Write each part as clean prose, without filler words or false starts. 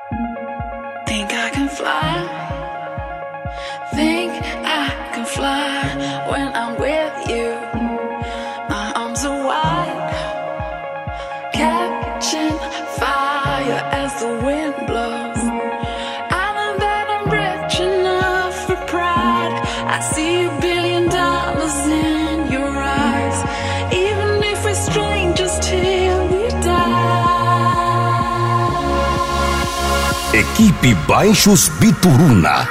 Think I can fly. Think I can fly when I'm with you. My arms are wide, catching fire as the wind blows. I know that I'm rich enough for pride. I see $1 billion in your eyes, even if we're strangers till we die. Equipe Baixos Bituruna.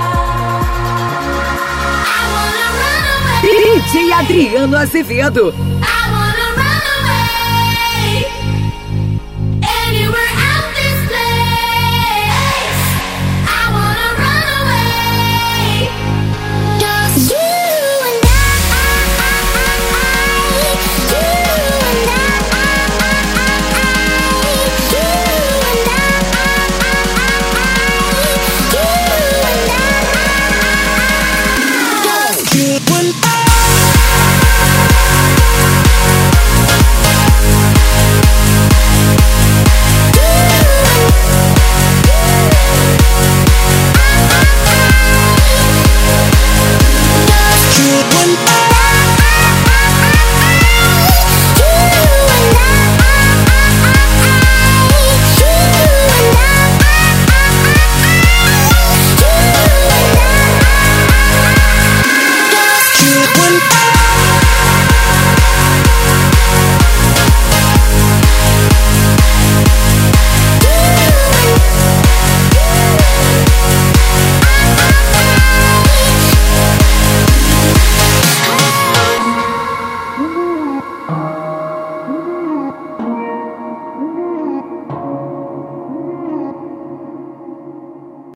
Adriano Azevedo.